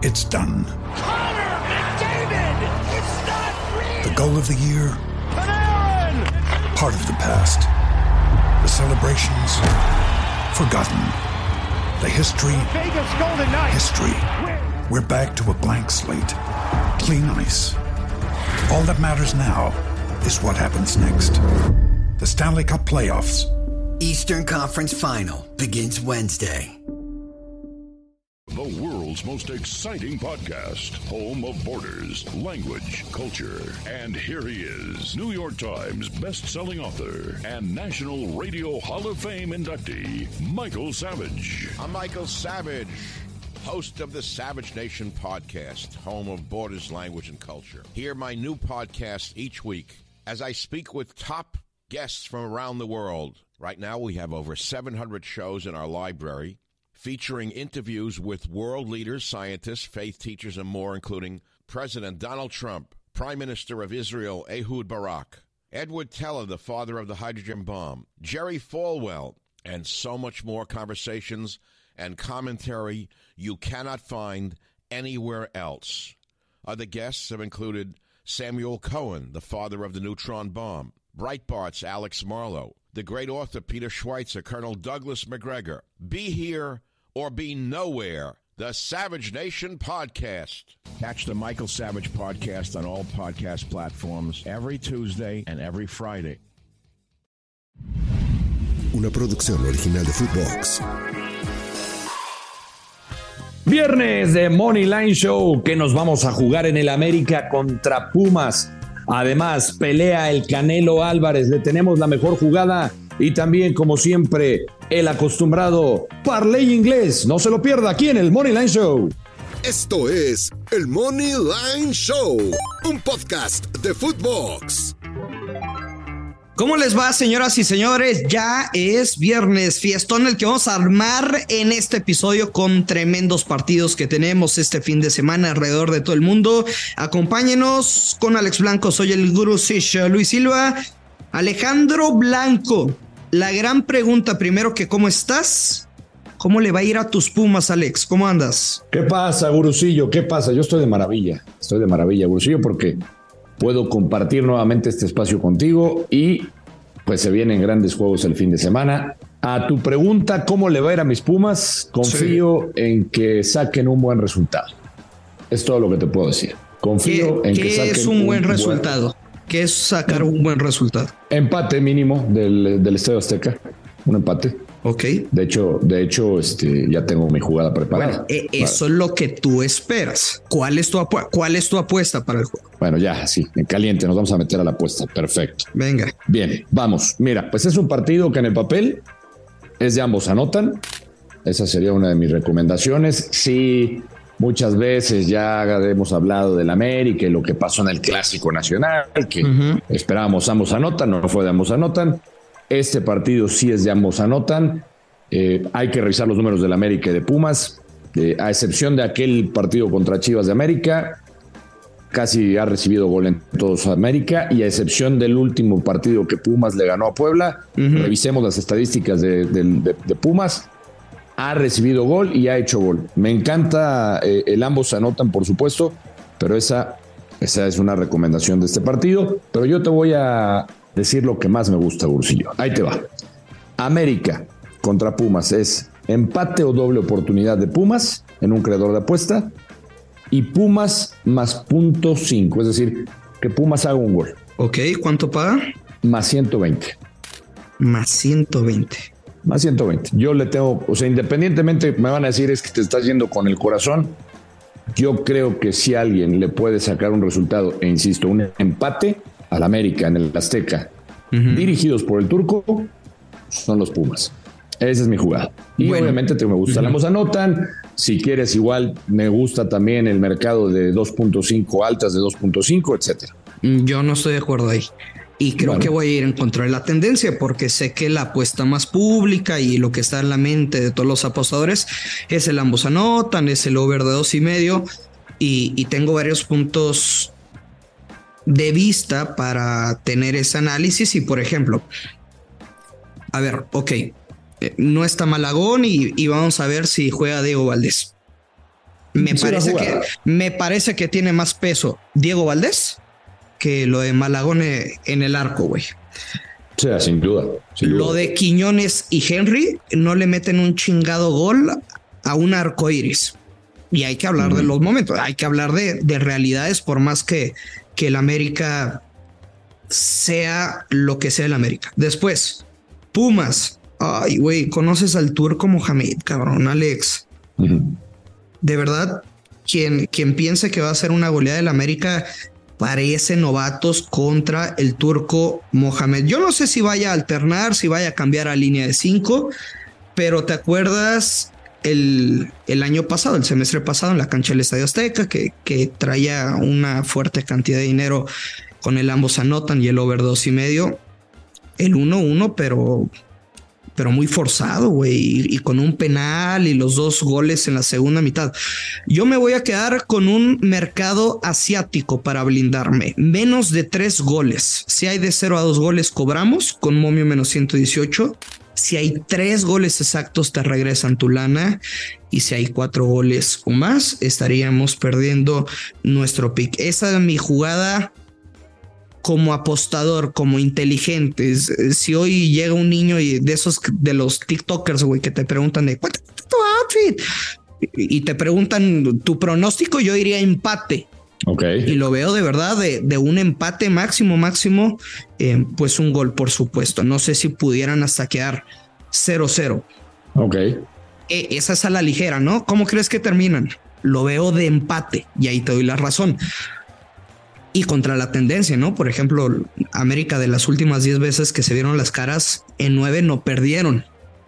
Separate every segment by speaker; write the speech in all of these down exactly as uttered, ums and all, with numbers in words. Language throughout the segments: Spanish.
Speaker 1: It's done.
Speaker 2: Connor McDavid! It's not real!
Speaker 1: The goal of the year?
Speaker 2: Panarin!
Speaker 1: Part of the past. The celebrations? Forgotten. The history?
Speaker 2: Vegas Golden Knights!
Speaker 1: History. We're back to a blank slate. Clean ice. All that matters now is what happens next. The Stanley Cup Playoffs.
Speaker 3: Eastern Conference Final begins Wednesday.
Speaker 4: The world's most exciting podcast, home of borders, language, culture. And here he is, New York Times best-selling author and National Radio Hall of Fame inductee, Michael Savage.
Speaker 5: I'm Michael Savage, host of the Savage Nation podcast, home of borders, language, and culture. Hear my new podcast each week as I speak with top guests from around the world. Right now, we have over seven hundred shows in our library, featuring interviews with world leaders, scientists, faith teachers, and more, including President Donald Trump, Prime Minister of Israel, Ehud Barak, Edward Teller, the father of the hydrogen bomb, Jerry Falwell, and so much more conversations and commentary you cannot find anywhere else. Other guests have included Samuel Cohen, the father of the neutron bomb, Breitbart's Alex Marlow, the great author Peter Schweitzer, Colonel Douglas McGregor. Be here or be nowhere. The Savage Nation Podcast.
Speaker 6: Catch the Michael Savage Podcast on all podcast platforms every Tuesday and every Friday.
Speaker 7: Una producción original de Footbox.
Speaker 8: Viernes de Money Line Show, que nos vamos a jugar en el América contra Pumas. Además, pelea el Canelo Álvarez. Le tenemos la mejor jugada y también, como siempre, el acostumbrado parlay inglés. No se lo pierda aquí en el Money Line Show.
Speaker 7: Esto es el Money Line Show, un podcast de Footbox.
Speaker 9: ¿Cómo les va, señoras y señores? Ya es viernes, fiestón el que vamos a armar en este episodio con tremendos partidos que tenemos este fin de semana alrededor de todo el mundo. Acompáñenos con Alex Blanco, soy el Guru Sish, Luis Silva, Alejandro Blanco. La gran pregunta primero que ¿cómo estás? ¿Cómo le va a ir a tus Pumas, Alex? ¿Cómo andas?
Speaker 8: ¿Qué pasa, Gurusillo? ¿Qué pasa? Yo estoy de maravilla, estoy de maravilla, Gurusillo, porque puedo compartir nuevamente este espacio contigo y pues se vienen grandes juegos el fin de semana. A tu pregunta, ¿cómo le va a ir a mis Pumas? Confío sí. en que saquen un buen resultado. Es todo lo que te puedo decir. Confío
Speaker 9: ¿Qué,
Speaker 8: en
Speaker 9: ¿qué
Speaker 8: que saquen
Speaker 9: es un buen
Speaker 8: un
Speaker 9: resultado? Buen... ¿Qué es sacar un buen resultado?
Speaker 8: Empate mínimo del, del Estadio Azteca. Un empate.
Speaker 9: Ok.
Speaker 8: De hecho, de hecho, este, ya tengo mi jugada preparada.
Speaker 9: Bueno, eh, eso vale. Es lo que tú esperas. ¿Cuál es tu apu- cuál es tu apuesta para el juego?
Speaker 8: Bueno, ya, sí, en caliente, nos vamos a meter a la apuesta. Perfecto.
Speaker 9: Venga.
Speaker 8: Bien, vamos. Mira, pues es un partido que en el papel es de ambos anotan. Esa sería una de mis recomendaciones. Sí, muchas veces ya hemos hablado del América y lo que pasó en el Clásico Nacional, que uh-huh. esperábamos ambos anotan, no fue de ambos anotan. Este partido sí es de ambos anotan. Eh, hay que revisar los números del América y de Pumas. Eh, a excepción de aquel partido contra Chivas de América, casi ha recibido gol en todos América. Y a excepción del último partido que Pumas le ganó a Puebla, uh-huh. revisemos las estadísticas de, de, de, de Pumas. Ha recibido gol y ha hecho gol. Me encanta eh, el ambos anotan, por supuesto, pero esa, esa es una recomendación de este partido. Pero yo te voy a decir lo que más me gusta, Bursillo. Ahí te va. América contra Pumas es empate o doble oportunidad de Pumas en un creador de apuesta y Pumas más punto cinco, es decir, que Pumas haga un gol.
Speaker 9: Ok, ¿cuánto paga?
Speaker 8: Más ciento veinte.
Speaker 9: Más ciento veinte.
Speaker 8: Más ciento veinte. Yo le tengo, o sea, independientemente me van a decir es que te estás yendo con el corazón. Yo creo que si alguien le puede sacar un resultado, e insisto, un empate al América en el Azteca, uh-huh. dirigidos por el turco, son los Pumas. Esa es mi jugada. Y bueno, obviamente te me gusta. Uh-huh. La ambos anotan. Si quieres, igual me gusta también el mercado de dos punto cinco, altas de dos punto cinco, etcétera.
Speaker 9: Yo no estoy de acuerdo ahí. Y creo bueno. que voy a ir en contra de la tendencia porque sé que la apuesta más pública y lo que está en la mente de todos los apostadores es el ambos anotan, es el over de dos y medio. Y, y tengo varios puntos de vista para tener ese análisis. Y por ejemplo, a ver, ok, no está Malagón y, y vamos a ver si juega Diego Valdés. Me
Speaker 8: Sí,
Speaker 9: parece
Speaker 8: va a
Speaker 9: que
Speaker 8: jugar.
Speaker 9: me parece que tiene más peso Diego Valdés que lo de Malagón en el arco, güey.
Speaker 8: O sea, sin duda. Sin
Speaker 9: Lo
Speaker 8: duda.
Speaker 9: de Quiñones y Henry no le meten un chingado gol a un arco iris. Y hay que hablar de los momentos, hay que hablar de, de realidades, por más que, que el América sea lo que sea el América. Después, Pumas. Ay, güey, conoces al turco Mohamed, cabrón, Alex.
Speaker 8: Uh-huh.
Speaker 9: De verdad, quien, quien piense que va a ser una goleada del América parece novatos contra el turco Mohamed. Yo no sé si vaya a alternar, si vaya a cambiar a línea de cinco, pero ¿te acuerdas el, el año pasado, el semestre pasado en la cancha del Estadio Azteca, que, que traía una fuerte cantidad de dinero con el ambos anotan y el over dos y medio? El uno uno, pero... pero muy forzado, güey, y, y con un penal y los dos goles en la segunda mitad. Yo me voy a quedar con un mercado asiático para blindarme. Menos de tres goles. Si hay de cero a dos goles, cobramos con momio menos ciento dieciocho. Si hay tres goles exactos, te regresan tu lana. Y si hay cuatro goles o más, estaríamos perdiendo nuestro pick. Esa es mi jugada como apostador, como inteligente. Si hoy llega un niño y de esos de los TikTokers, güey, que te preguntan de ¿cuánto es tu outfit? Y te preguntan tu pronóstico, yo iría empate.
Speaker 8: Ok.
Speaker 9: Y lo veo de verdad de, de un empate máximo, máximo, eh, pues un gol, por supuesto. No sé si pudieran hasta quedar cero cero.
Speaker 8: Ok.
Speaker 9: Eh, esa es a la ligera, ¿no? ¿Cómo crees que terminan? Lo veo de empate y ahí te doy la razón. Y contra la tendencia, ¿no? Por ejemplo, América, de las últimas diez veces que se vieron las caras, en nueve no perdieron.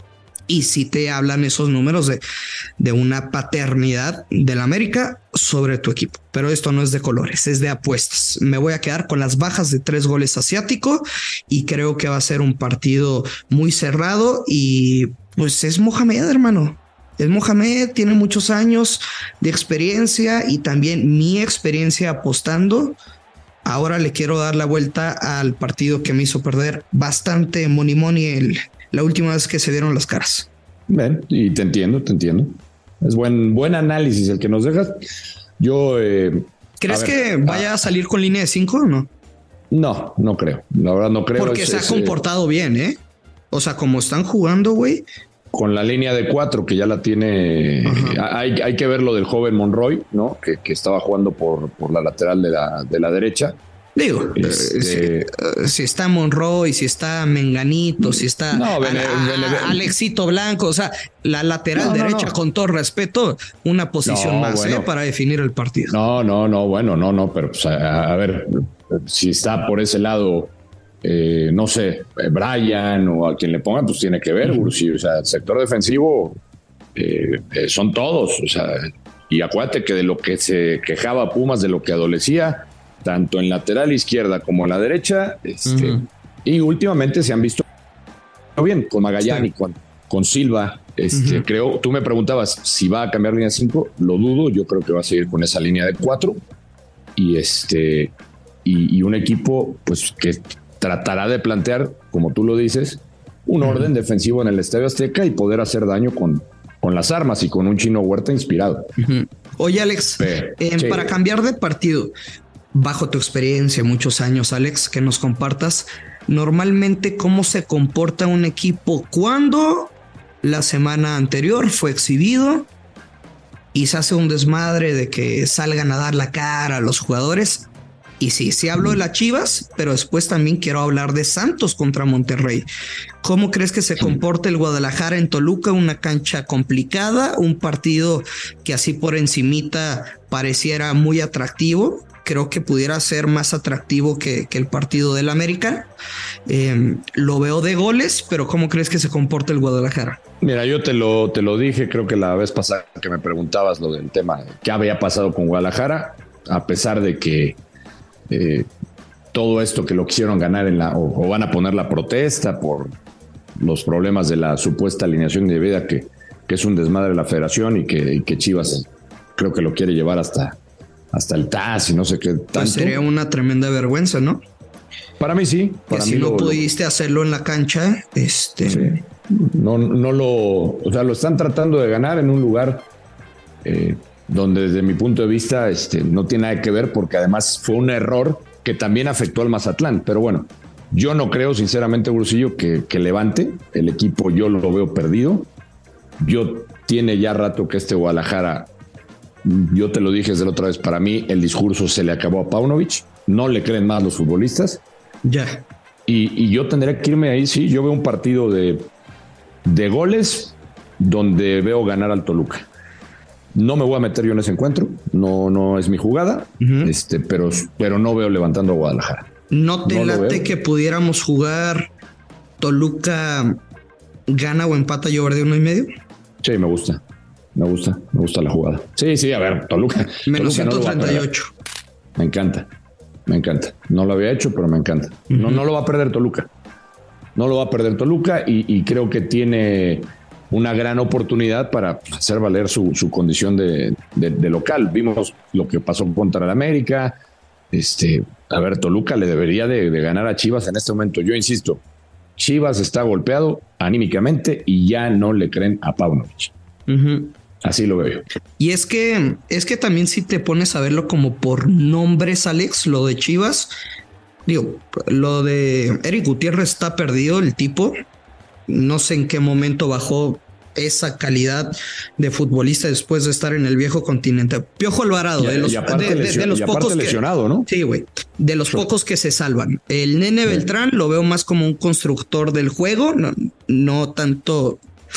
Speaker 9: Y sí te hablan esos números de, de una paternidad del América sobre tu equipo. Pero esto no es de colores, es de apuestas. Me voy a quedar con las bajas de tres goles asiático y creo que va a ser un partido muy cerrado. Y pues es Mohamed, hermano. Es Mohamed, tiene muchos años de experiencia y también mi experiencia apostando. Ahora le quiero dar la vuelta al partido que me hizo perder bastante money money el, la última vez que se vieron las caras.
Speaker 8: Ven, y te entiendo, te entiendo. Es buen, buen análisis el que nos dejas. Yo... Eh,
Speaker 9: ¿Crees
Speaker 8: a ver,
Speaker 9: que vaya
Speaker 8: ah,
Speaker 9: a salir con línea de cinco o no?
Speaker 8: No, no creo. La verdad no creo.
Speaker 9: Porque
Speaker 8: es,
Speaker 9: se ha
Speaker 8: es,
Speaker 9: comportado bien, ¿eh? O sea, como están jugando, güey.
Speaker 8: Con la línea de cuatro que ya la tiene, hay, hay que ver lo del joven Monroy, ¿no? Que, que estaba jugando por, por la lateral de la, de la derecha.
Speaker 9: Digo,
Speaker 8: Este,
Speaker 9: eh, si, uh, si está Monroy, si está Menganito, si está
Speaker 8: no,
Speaker 9: a,
Speaker 8: Bene,
Speaker 9: a,
Speaker 8: Bene,
Speaker 9: a Alexito Blanco, o sea, la lateral
Speaker 8: no, no,
Speaker 9: derecha,
Speaker 8: no.
Speaker 9: con todo respeto, una posición
Speaker 8: No,
Speaker 9: más,
Speaker 8: bueno.
Speaker 9: ¿eh? Para definir el partido.
Speaker 8: No, no, no, bueno, no, no, pero pues, a, a ver, si está por ese lado, eh, no sé, Brian o a quien le ponga, pues tiene que ver, uh-huh. Sí, o sea, el sector defensivo eh, eh, son todos, o sea, y acuérdate que de lo que se quejaba Pumas, de lo que adolecía, tanto en lateral izquierda como en la derecha, este, uh-huh. y últimamente se han visto bien con Magallán, sí. y con, con Silva. Este, uh-huh. Creo, tú me preguntabas si va a cambiar línea cinco, lo dudo, yo creo que va a seguir con esa línea de cuatro y este y, y un equipo pues que tratará de plantear, como tú lo dices, un uh-huh. orden defensivo en el Estadio Azteca y poder hacer daño con, con las armas y con un Chino Huerta inspirado.
Speaker 9: Uh-huh. Oye, Alex, Pero, eh, sí. para cambiar de partido, bajo tu experiencia, muchos años, Alex, que nos compartas normalmente cómo se comporta un equipo cuando la semana anterior fue exhibido y se hace un desmadre de que salgan a dar la cara a los jugadores. Y sí, sí hablo de las Chivas, pero después también quiero hablar de Santos contra Monterrey. ¿Cómo crees que se comporta el Guadalajara en Toluca? Una cancha complicada, un partido que así por encimita pareciera muy atractivo. Creo que pudiera ser más atractivo que, que el partido del América. Eh, lo veo de goles, pero ¿cómo crees que se comporta el Guadalajara?
Speaker 8: Mira, yo te lo, te lo dije, creo que la vez pasada que me preguntabas lo del tema, ¿qué había pasado con Guadalajara? A pesar de que eh, todo esto que lo quisieron ganar en la, o, o van a poner la protesta por los problemas de la supuesta alineación de vida, que, que es un desmadre de la federación y que, y que Chivas creo que lo quiere llevar hasta... hasta el T A S y no sé qué tanto.
Speaker 9: Pues sería una tremenda vergüenza, ¿no?
Speaker 8: Para mí sí. Para
Speaker 9: que
Speaker 8: mí
Speaker 9: si no
Speaker 8: lo,
Speaker 9: pudiste
Speaker 8: lo...
Speaker 9: hacerlo en la cancha, este...
Speaker 8: Sí. No, no lo... O sea, lo están tratando de ganar en un lugar eh, donde desde mi punto de vista este, no tiene nada que ver, porque además fue un error que también afectó al Mazatlán. Pero bueno, yo no creo sinceramente, Brusillo, que, que levante. El equipo yo lo veo perdido. Yo tiene ya rato que este Guadalajara, yo te lo dije desde la otra vez, para mí el discurso se le acabó a Paunovic. No le creen más los futbolistas.
Speaker 9: Ya.
Speaker 8: Y, y yo tendría que irme ahí, sí. Yo veo un partido de, de goles donde veo ganar al Toluca. No me voy a meter yo en ese encuentro. No, no es mi jugada. Uh-huh. Este, pero, pero no veo levantando a Guadalajara.
Speaker 9: ¿No te no late que pudiéramos jugar Toluca gana o empata y over de uno y medio?
Speaker 8: Sí, me gusta. Me gusta. Me gusta la jugada. Sí, sí, a ver, Toluca.
Speaker 9: Menos
Speaker 8: Toluca
Speaker 9: ciento treinta y ocho.
Speaker 8: No me encanta. Me encanta. No lo había hecho, pero me encanta. Uh-huh. No, no lo va a perder Toluca. No lo va a perder Toluca y, y creo que tiene una gran oportunidad para hacer valer su, su condición de, de, de local. Vimos lo que pasó contra el América. Este, a ver, Toluca le debería de, de ganar a Chivas en este momento. Yo insisto, Chivas está golpeado anímicamente y ya no le creen a Paunovic. Uh-huh. Así lo veo yo.
Speaker 9: Y es que, es que también si te pones a verlo como por nombres, Alex, lo de Chivas, digo, lo de Eric Gutiérrez está perdido, el tipo. No sé en qué momento bajó esa calidad de futbolista después de estar en el viejo continente. Piojo Alvarado,
Speaker 8: y,
Speaker 9: de los,
Speaker 8: y aparte
Speaker 9: de, de,
Speaker 8: lesio,
Speaker 9: de los
Speaker 8: y
Speaker 9: pocos
Speaker 8: aparte lesionado, ¿no?
Speaker 9: Sí, güey. De los sí. pocos que se salvan. El Nene Beltrán lo veo más como un constructor del juego, no, no tanto...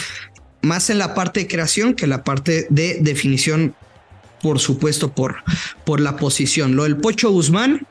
Speaker 9: Más en la parte de creación que la parte de definición, por supuesto, por, por la posición. Lo del Pocho Guzmán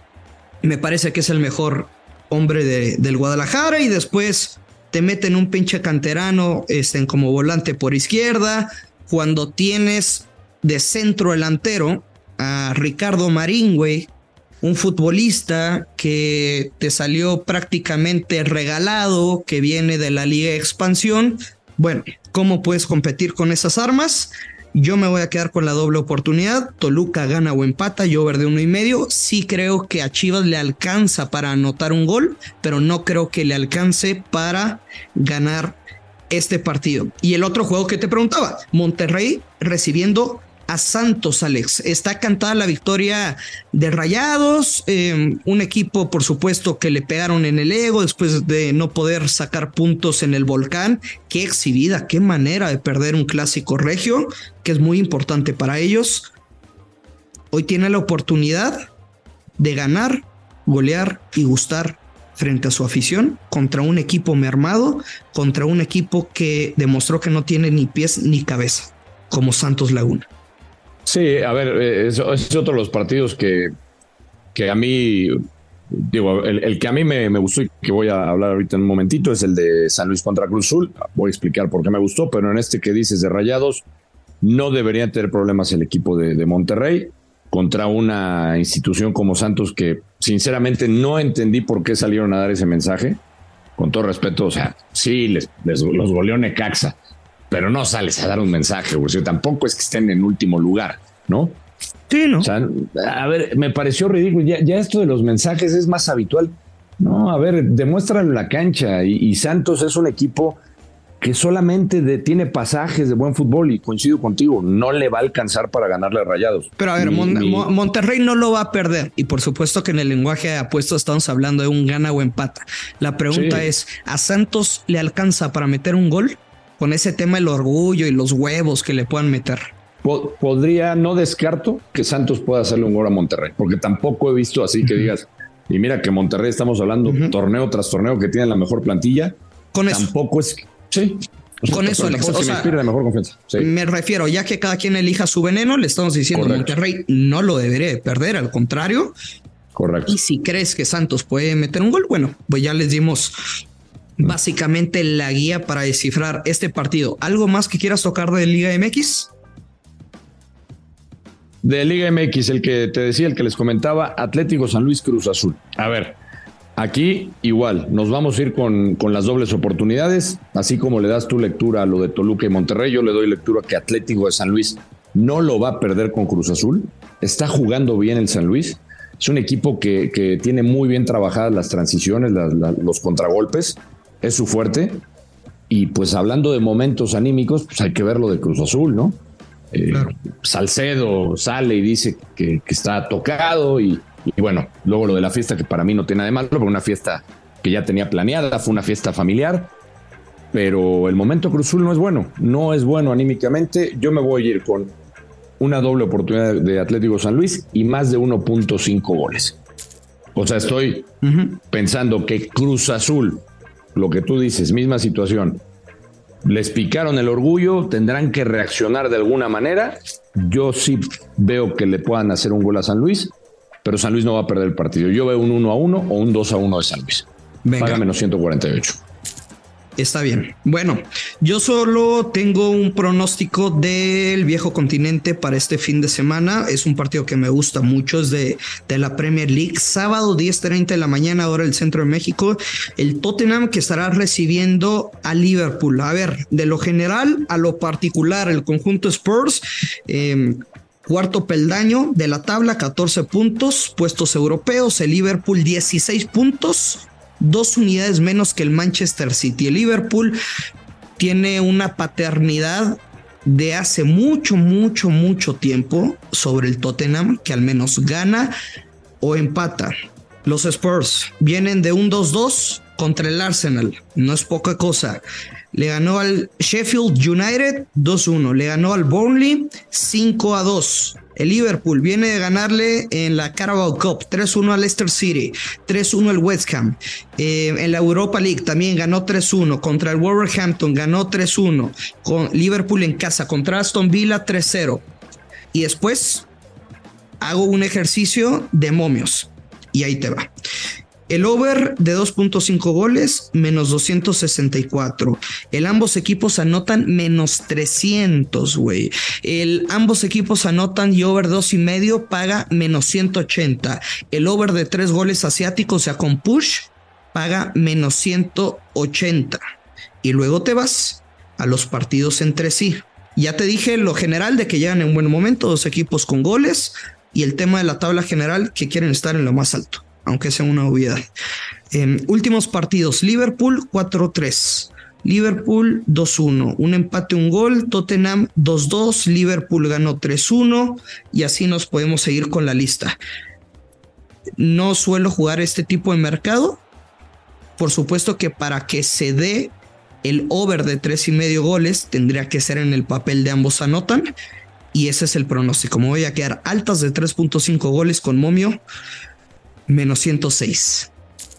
Speaker 9: me parece que es el mejor hombre de, del Guadalajara y después te meten un pinche canterano este, como volante por izquierda. Cuando tienes de centro delantero a Ricardo Marín, güey, un futbolista que te salió prácticamente regalado, que viene de la Liga de Expansión. Bueno, ¿cómo puedes competir con esas armas? Yo me voy a quedar con la doble oportunidad. Toluca gana o empata, yo over de uno y medio. Sí creo que a Chivas le alcanza para anotar un gol, pero no creo que le alcance para ganar este partido. Y el otro juego que te preguntaba, Monterrey recibiendo a Santos, Alex. Está cantada la victoria de Rayados, eh, un equipo por supuesto que le pegaron en el ego después de no poder sacar puntos en el Volcán. Qué exhibida, qué manera de perder un clásico regio, que es muy importante para ellos. Hoy tiene la oportunidad de ganar, golear y gustar frente a su afición contra un equipo mermado, contra un equipo que demostró que no tiene ni pies ni cabeza, como Santos Laguna.
Speaker 8: Sí, a ver, es, es otro de los partidos que, que a mí, digo, el, el que a mí me, me gustó y que voy a hablar ahorita en un momentito es el de San Luis contra Cruz Azul. Voy a explicar por qué me gustó, pero en este que dices de Rayados, no debería tener problemas el equipo de, de Monterrey contra una institución como Santos que sinceramente no entendí por qué salieron a dar ese mensaje. Con todo respeto, o sea, sí, les, les los goleó Necaxa, pero no sales a dar un mensaje, güey. Tampoco es que estén en último lugar, ¿no?
Speaker 9: Sí, ¿no?
Speaker 8: O sea, a ver, me pareció ridículo. Ya, ya esto de los mensajes es más habitual. No, a ver, demuéstralo en la cancha. Y, y Santos es un equipo que solamente de, tiene pasajes de buen fútbol y coincido contigo, no le va a alcanzar para ganarle a Rayados.
Speaker 9: Pero a ver, ni, Mon- ni... Monterrey no lo va a perder. Y por supuesto que en el lenguaje de apuestos estamos hablando de un gana o empata. La pregunta sí. es, ¿a Santos le alcanza para meter un gol? Con ese tema del orgullo y los huevos que le puedan meter.
Speaker 8: Podría, no descarto que Santos pueda hacerle un gol a Monterrey, porque tampoco he visto así que uh-huh. digas, y mira que Monterrey estamos hablando uh-huh. torneo tras torneo que tiene la mejor plantilla.
Speaker 9: Con eso.
Speaker 8: Tampoco es... Sí. O sea,
Speaker 9: con eso, Alex. O sea,
Speaker 8: me, la mejor confianza. Sí.
Speaker 9: Me refiero, ya que cada quien elija su veneno, le estamos diciendo Correcto. Monterrey no lo debería de perder, al contrario.
Speaker 8: Correcto.
Speaker 9: Y si crees que Santos puede meter un gol, bueno, pues ya les dimos... básicamente la guía para descifrar este partido. ¿Algo más que quieras tocar de Liga M X?
Speaker 8: De Liga M X, el que te decía, el que les comentaba, Atlético San Luis Cruz Azul. A ver, aquí igual, nos vamos a ir con, con las dobles oportunidades, así como le das tu lectura a lo de Toluca y Monterrey, yo le doy lectura que Atlético de San Luis no lo va a perder con Cruz Azul. Está jugando bien el San Luis. Es un equipo que, que tiene muy bien trabajadas las transiciones, la, la, los contragolpes. Es su fuerte. Y pues hablando de momentos anímicos, pues hay que ver lo de Cruz Azul, ¿no? Eh, claro. Salcedo sale y dice que, que está tocado y, y bueno, luego lo de la fiesta, que para mí no tiene nada de malo, pero una fiesta que ya tenía planeada, fue una fiesta familiar, pero el momento Cruz Azul no es bueno, no es bueno anímicamente. Yo me voy a ir con una doble oportunidad de Atlético San Luis y más de uno punto cinco goles. O sea, estoy uh-huh. pensando que Cruz Azul, lo que tú dices, misma situación, les picaron el orgullo, tendrán que reaccionar de alguna manera. Yo sí veo que le puedan hacer un gol a San Luis, pero San Luis no va a perder el partido. Yo veo un uno a uno o un dos a uno de San Luis. Venga. Paga menos ciento cuarenta y ocho.
Speaker 9: Está bien. Bueno, yo solo tengo un pronóstico del viejo continente para este fin de semana. Es un partido que me gusta mucho, es de, de la Premier League. Sábado diez treinta de la mañana, hora del centro de México. El Tottenham que estará recibiendo a Liverpool. A ver, de lo general a lo particular, el conjunto Spurs, eh, cuarto peldaño de la tabla, catorce puntos, puestos europeos. El Liverpool dieciséis puntos. Dos unidades menos que el Manchester City. El Liverpool tiene una paternidad de hace mucho, mucho, mucho tiempo sobre el Tottenham, que al menos gana o empata. Los Spurs vienen de un dos dos contra el Arsenal. No es poca cosa. Le ganó al Sheffield United dos uno. Le ganó al Burnley cinco a dos. El Liverpool viene de ganarle en la Carabao Cup tres uno al Leicester City, tres uno al West Ham. Eh, en la Europa League también ganó tres uno contra el Wolverhampton, ganó tres uno. Con Liverpool en casa contra Aston Villa tres cero. Y después hago un ejercicio de momios. Y ahí te va. El over de dos punto cinco goles, menos doscientos sesenta y cuatro. El ambos equipos anotan menos trescientos, güey. El ambos equipos anotan y over dos y medio paga menos ciento ochenta. El over de tres goles asiáticos, o sea, con push, paga menos ciento ochenta. Y luego te vas a los partidos entre sí. Ya te dije lo general de que llegan en buen momento, dos equipos con goles, y el tema de la tabla general que quieren estar en lo más alto, aunque sea una obviedad. Eh, últimos partidos: Liverpool cuatro tres, Liverpool dos uno, un empate, un gol, Tottenham dos dos, Liverpool ganó tres uno, y así nos podemos seguir con la lista. No suelo jugar este tipo de mercado. Por supuesto que para que se dé el over de tres y medio goles tendría que ser en el papel de ambos anotan, y ese es el pronóstico. Me voy a quedar altas de tres punto cinco goles con momio menos ciento seis.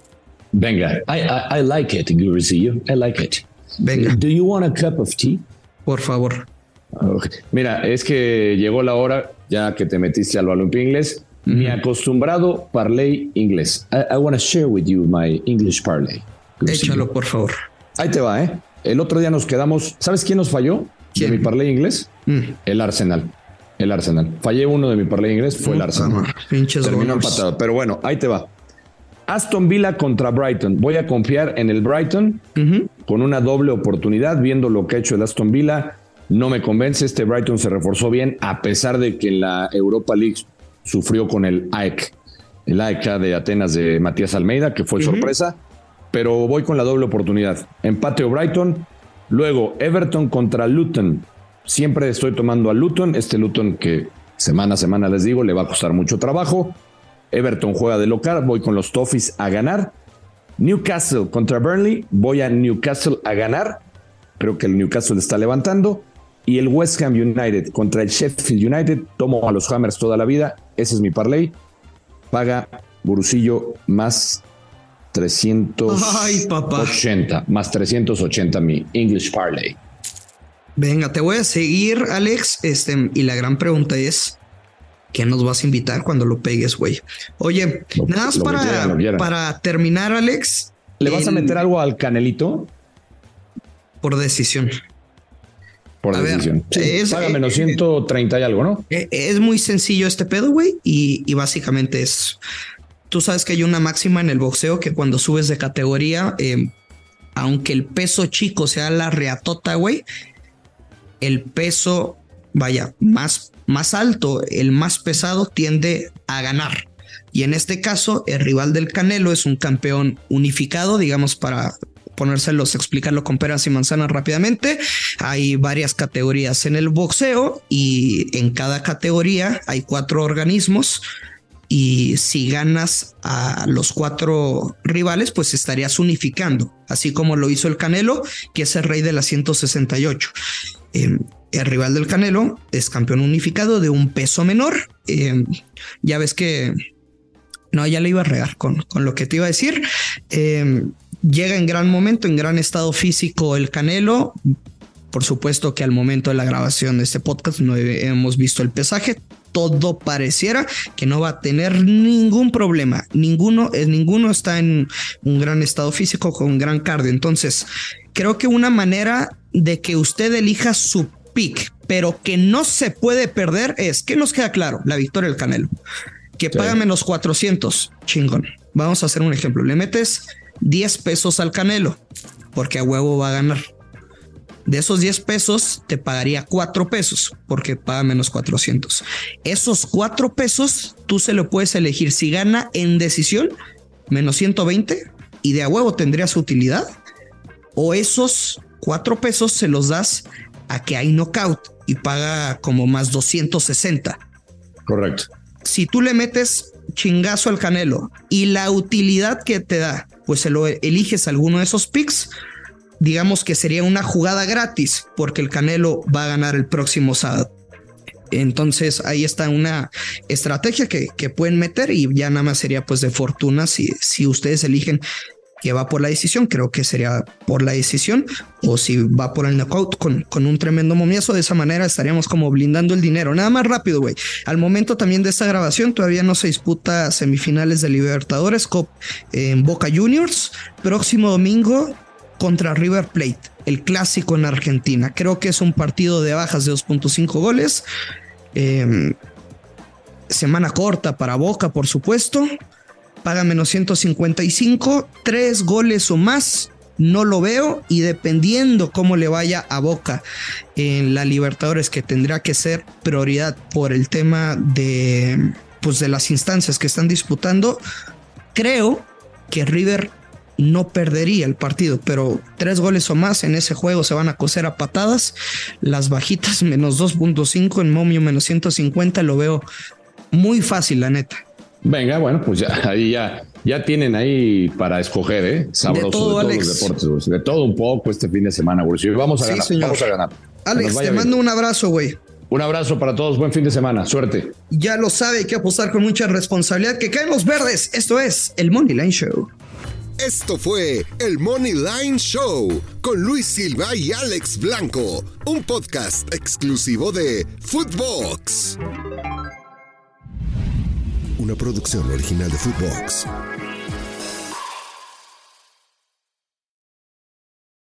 Speaker 8: Venga, I, I, I like it, Gurusillo. I like it.
Speaker 9: Venga.
Speaker 8: Do you want a cup of tea?
Speaker 9: Por favor.
Speaker 8: Okay. Mira, es que llegó la hora, ya que te metiste al balompié inglés, mm-hmm. mi acostumbrado parlay inglés. I, I want to share with you my English parlay. Gurusillo.
Speaker 9: Échalo, por favor.
Speaker 8: Ahí te va, ¿eh? El otro día nos quedamos. ¿Sabes quién nos falló? ¿Quién? De mi parlay inglés. Mm. El Arsenal. El Arsenal. Fallé uno de mi parlay inglés, fue el Arsenal.
Speaker 9: Pinches
Speaker 8: Terminó
Speaker 9: goles.
Speaker 8: empatado. Pero bueno, ahí te va. Aston Villa contra Brighton. Voy a confiar en el Brighton uh-huh. con una doble oportunidad, viendo lo que ha hecho el Aston Villa. No me convence. Este Brighton se reforzó bien, a pesar de que en la Europa League sufrió con el A E K. El A E K de Atenas de Matías Almeida, que fue uh-huh. sorpresa. Pero voy con la doble oportunidad. Empate o Brighton. Luego Everton contra Luton. Siempre estoy tomando a Luton, este Luton que semana a semana les digo, le va a costar mucho trabajo. Everton juega de local, voy con los Toffees a ganar. Newcastle contra Burnley, voy a Newcastle a ganar. Creo que el Newcastle está levantando. Y el West Ham United contra el Sheffield United, tomo a los Hammers toda la vida. Ese es mi parlay. Paga Gurusillo más trescientos ochenta. Ay, más trescientos ochenta mi English parlay.
Speaker 9: Venga, te voy a seguir, Alex. Este, y la gran pregunta es: ¿qué nos vas a invitar cuando lo pegues, güey? Oye, lo, nada más para, quiera, para terminar, Alex.
Speaker 8: ¿Le vas el... a meter algo al Canelito?
Speaker 9: Por decisión.
Speaker 8: Por a decisión. Ver, sí, es, paga eh, menos ciento treinta y algo, ¿no?
Speaker 9: Es muy sencillo este pedo, güey. Y, y básicamente es. Tú sabes que hay una máxima en el boxeo que cuando subes de categoría, eh, aunque el peso chico sea la reatota, güey, el peso, vaya, más, más alto, el más pesado tiende a ganar. Y en este caso, el rival del Canelo es un campeón unificado, digamos, para ponérselos, explicarlo con peras y manzanas rápidamente, hay varias categorías en el boxeo y en cada categoría hay cuatro organismos. Y si ganas a los cuatro rivales, pues estarías unificando, así como lo hizo el Canelo, que es el rey de las ciento sesenta y ocho. Eh, el rival del Canelo es campeón unificado de un peso menor. Eh, ya ves que... No, ya le iba a regar con, con lo que te iba a decir. Eh, llega en gran momento, en gran estado físico el Canelo. Por supuesto que al momento de la grabación de este podcast no hemos visto el pesaje. Todo pareciera que no va a tener ningún problema. Ninguno, eh, ninguno está en un gran estado físico con gran cardio. Entonces, creo que una manera de que usted elija su pick, pero que no se puede perder, es que nos queda claro la victoria del Canelo. Que sí. Paga menos cuatrocientos. Chingón. Vamos a hacer un ejemplo. Le metes diez pesos al Canelo porque a huevo va a ganar. De esos diez pesos te pagaría cuatro pesos porque paga menos cuatrocientos. Esos cuatro pesos tú se lo puedes elegir si gana en decisión menos ciento veinte y de a huevo tendría su utilidad, o esos cuatro pesos se los das a que hay knockout y paga como más doscientos sesenta.
Speaker 8: Correcto.
Speaker 9: Si tú le metes chingazo al Canelo y la utilidad que te da, pues se lo eliges a alguno de esos picks, digamos que sería una jugada gratis porque el Canelo va a ganar el próximo sábado. Entonces ahí está una estrategia que, que pueden meter y ya nada más sería pues de fortuna si, si ustedes eligen que va por la decisión, creo que sería por la decisión, o si va por el knockout con, con un tremendo momiazo. De esa manera estaríamos como blindando el dinero. Nada más rápido, güey. Al momento también de esta grabación todavía no se disputa semifinales de Libertadores Cup en Boca Juniors. Próximo domingo contra River Plate, el clásico en Argentina. Creo que es un partido de bajas de dos punto cinco goles. Eh, semana corta para Boca, por supuesto. Paga menos ciento cincuenta y cinco. Tres goles o más no lo veo, y dependiendo cómo le vaya a Boca en la Libertadores, que tendrá que ser prioridad por el tema de, pues, de las instancias que están disputando, creo que River no perdería el partido, pero tres goles o más en ese juego se van a coser a patadas. Las bajitas menos dos punto cinco, en momio menos ciento cincuenta, lo veo muy fácil, la neta.
Speaker 8: Venga, bueno, pues ya ahí ya, ya tienen ahí para escoger, ¿eh? Sabroso de, todo, de todos Alex. Los deportes, de todo un poco este fin de semana, güey. Vamos a sí, ganar, señor. Vamos a ganar.
Speaker 9: Alex, te mando bien. Un abrazo, güey.
Speaker 8: Un abrazo para todos, buen fin de semana, suerte.
Speaker 9: Ya lo sabe, hay que apostar con mucha responsabilidad, que caen los verdes. Esto es el Money Line Show.
Speaker 7: Esto fue el Money Line Show con Luis Silva y Alex Blanco, un podcast exclusivo de Footbox. Una producción original de Footbox.